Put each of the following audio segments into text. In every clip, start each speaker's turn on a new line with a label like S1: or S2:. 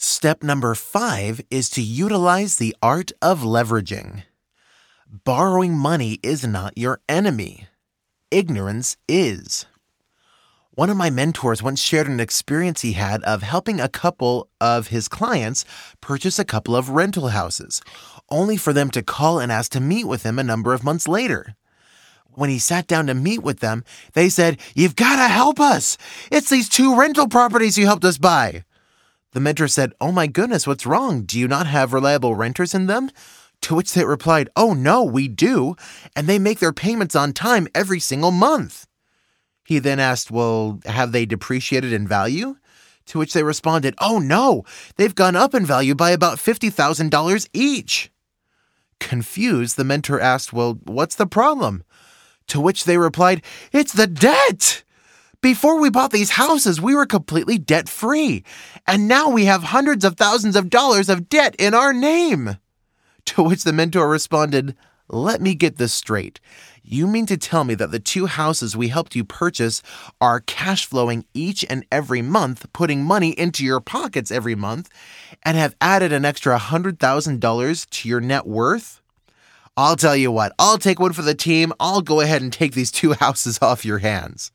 S1: Step number 5 is to utilize the art of leveraging. Borrowing money is not your enemy. Ignorance is. One of my mentors once shared an experience he had of helping a couple of his clients purchase a couple of rental houses, only for them to call and ask to meet with him a number of months later. When he sat down to meet with them, they said, "You've got to help us. It's these 2 rental properties you helped us buy." The mentor said, "Oh my goodness, what's wrong? Do you not have reliable renters in them?" To which they replied, "Oh no, we do, and they make their payments on time every single month." He then asked, "Well, have they depreciated in value?" To which they responded, "Oh no, they've gone up in value by about $50,000 each." Confused, the mentor asked, "Well, what's the problem?" To which they replied, "It's the debt! Before we bought these houses, we were completely debt-free, and now we have hundreds of thousands of dollars of debt in our name." To which the mentor responded, "Let me get this straight. You mean to tell me that the 2 houses we helped you purchase are cash flowing each and every month, putting money into your pockets every month, and have added an extra $100,000 to your net worth? I'll tell you what, I'll take one for the team. I'll go ahead and take these 2 houses off your hands."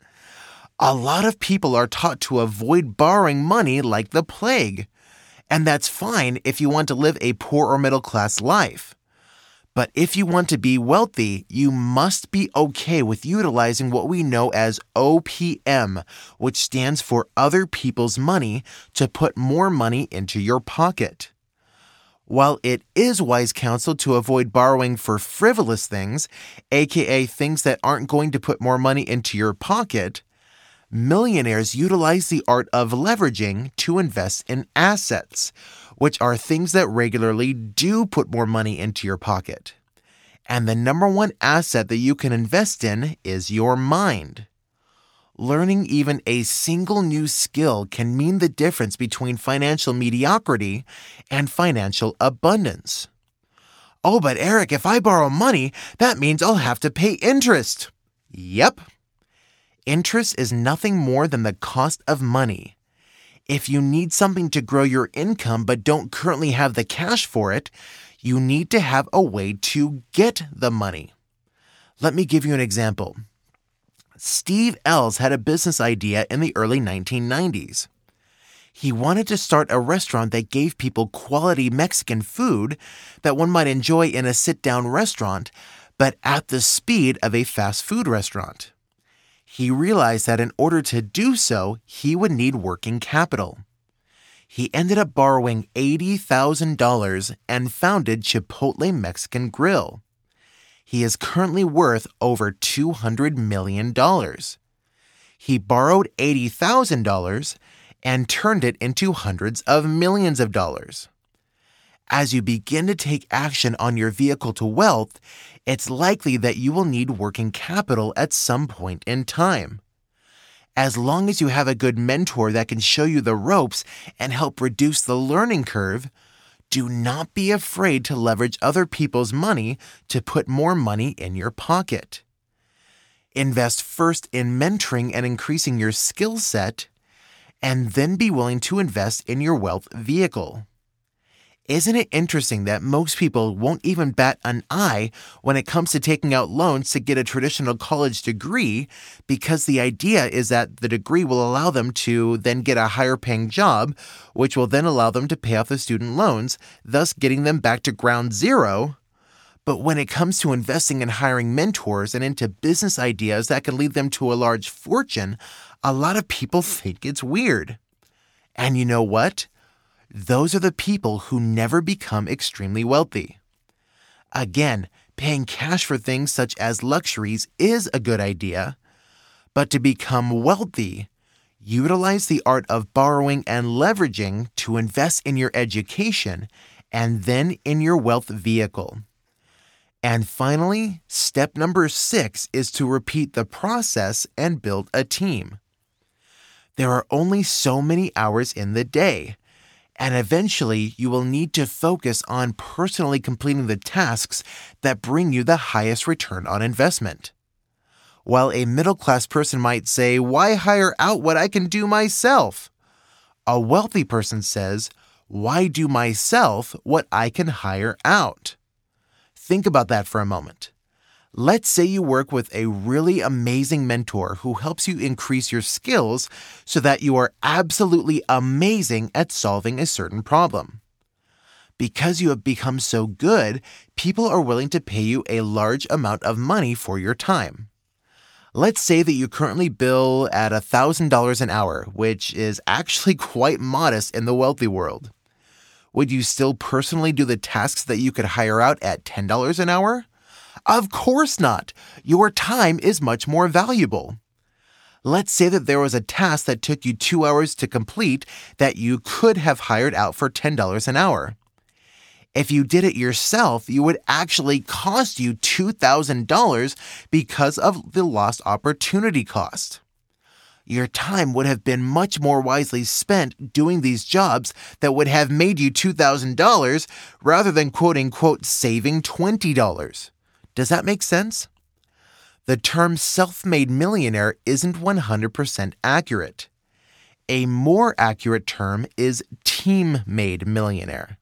S1: A lot of people are taught to avoid borrowing money like the plague. And that's fine if you want to live a poor or middle-class life. But if you want to be wealthy, you must be okay with utilizing what we know as OPM, which stands for other people's money, to put more money into your pocket. While it is wise counsel to avoid borrowing for frivolous things, aka things that aren't going to put more money into your pocket, millionaires utilize the art of leveraging to invest in assets, which are things that regularly do put more money into your pocket. And the number one asset that you can invest in is your mind. Learning even a single new skill can mean the difference between financial mediocrity and financial abundance. "Oh, but Eric, if I borrow money, that means I'll have to pay interest." Yep. Interest is nothing more than the cost of money. If you need something to grow your income but don't currently have the cash for it, you need to have a way to get the money. Let me give you an example. Steve Ells had a business idea in the early 1990s. He wanted to start a restaurant that gave people quality Mexican food that one might enjoy in a sit-down restaurant, but at the speed of a fast food restaurant. He realized that in order to do so, he would need working capital. He ended up borrowing $80,000 and founded Chipotle Mexican Grill. He is currently worth over $200 million. He borrowed $80,000 and turned it into hundreds of millions of dollars. As you begin to take action on your vehicle to wealth, it's likely that you will need working capital at some point in time. As long as you have a good mentor that can show you the ropes and help reduce the learning curve, do not be afraid to leverage other people's money to put more money in your pocket. Invest first in mentoring and increasing your skill set, and then be willing to invest in your wealth vehicle. Isn't it interesting that most people won't even bat an eye when it comes to taking out loans to get a traditional college degree, because the idea is that the degree will allow them to then get a higher paying job, which will then allow them to pay off the student loans, thus getting them back to ground zero. But when it comes to investing and hiring mentors and into business ideas that can lead them to a large fortune, a lot of people think it's weird. And you know what? Those are the people who never become extremely wealthy. Again, paying cash for things such as luxuries is a good idea, but to become wealthy, utilize the art of borrowing and leveraging to invest in your education and then in your wealth vehicle. And finally, step number 6 is to repeat the process and build a team. There are only so many hours in the day, and eventually you will need to focus on personally completing the tasks that bring you the highest return on investment. While a middle-class person might say, "Why hire out what I can do myself?" A wealthy person says, "Why do myself what I can hire out?" Think about that for a moment. Let's say you work with a really amazing mentor who helps you increase your skills so that you are absolutely amazing at solving a certain problem. Because you have become so good, people are willing to pay you a large amount of money for your time. Let's say that you currently bill at $1,000 an hour, which is actually quite modest in the wealthy world. Would you still personally do the tasks that you could hire out at $10 an hour? Of course not. Your time is much more valuable. Let's say that there was a task that took you 2 hours to complete that you could have hired out for $10 an hour. If you did it yourself, it would actually cost you $2,000 because of the lost opportunity cost. Your time would have been much more wisely spent doing these jobs that would have made you $2,000 rather than quote-unquote saving $20. Does that make sense? The term self-made millionaire isn't 100% accurate. A more accurate term is team-made millionaire.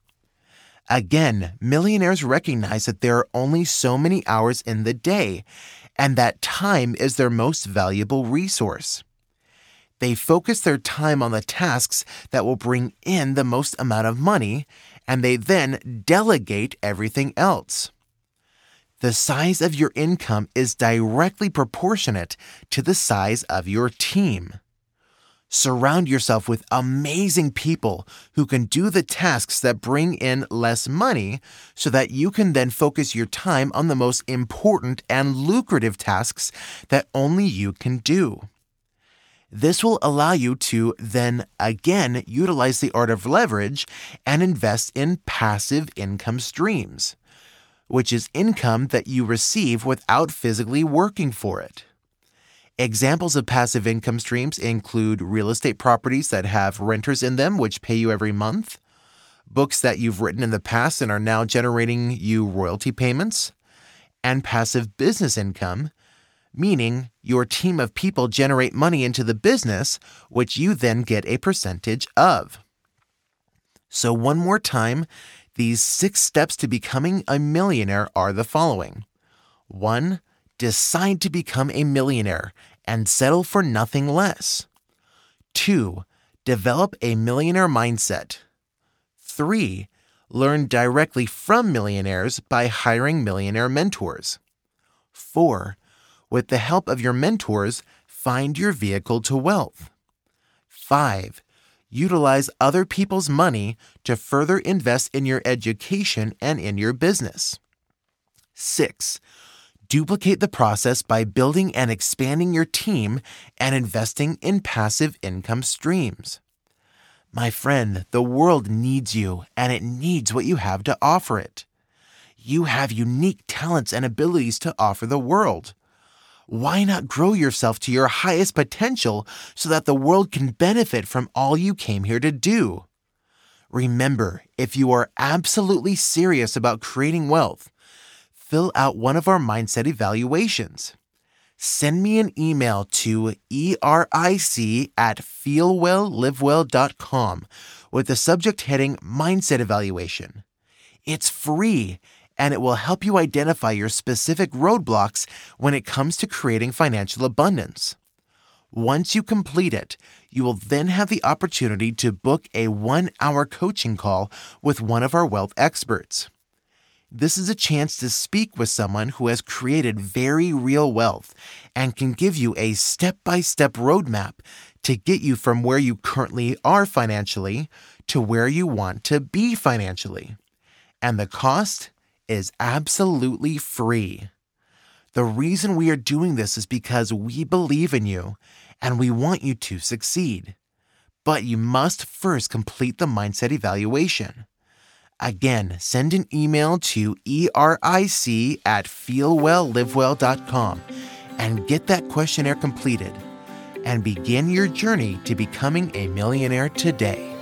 S1: Again, millionaires recognize that there are only so many hours in the day, and that time is their most valuable resource. They focus their time on the tasks that will bring in the most amount of money, and they then delegate everything else. The size of your income is directly proportionate to the size of your team. Surround yourself with amazing people who can do the tasks that bring in less money so that you can then focus your time on the most important and lucrative tasks that only you can do. This will allow you to then again utilize the art of leverage and invest in passive income streams, which is income that you receive without physically working for it. Examples of passive income streams include real estate properties that have renters in them which pay you every month, books that you've written in the past and are now generating you royalty payments, and passive business income, meaning your team of people generate money into the business, which you then get a percentage of. So one more time, these 6 steps to becoming a millionaire are the following. 1. Decide to become a millionaire and settle for nothing less. 2. Develop a millionaire mindset. 3. Learn directly from millionaires by hiring millionaire mentors. 4. With the help of your mentors, find your vehicle to wealth. 5. Utilize other people's money to further invest in your education and in your business. 6. Duplicate the process by building and expanding your team and investing in passive income streams. My friend, the world needs you, and it needs what you have to offer it. You have unique talents and abilities to offer the world. Why not grow yourself to your highest potential so that the world can benefit from all you came here to do? Remember, if you are absolutely serious about creating wealth, fill out one of our mindset evaluations. Send me an email to eric@feelwelllivewell.com with the subject heading Mindset Evaluation. It's free, and it will help you identify your specific roadblocks when it comes to creating financial abundance. Once you complete it, you will then have the opportunity to book a 1-hour coaching call with one of our wealth experts. This is a chance to speak with someone who has created very real wealth and can give you a step-by-step roadmap to get you from where you currently are financially to where you want to be financially. And the cost is absolutely free. The reason we are doing this is because we believe in you and we want you to succeed. But you must first complete the mindset evaluation. Again, send an email to eric@feelwelllivewell.com and get that questionnaire completed and begin your journey to becoming a millionaire today.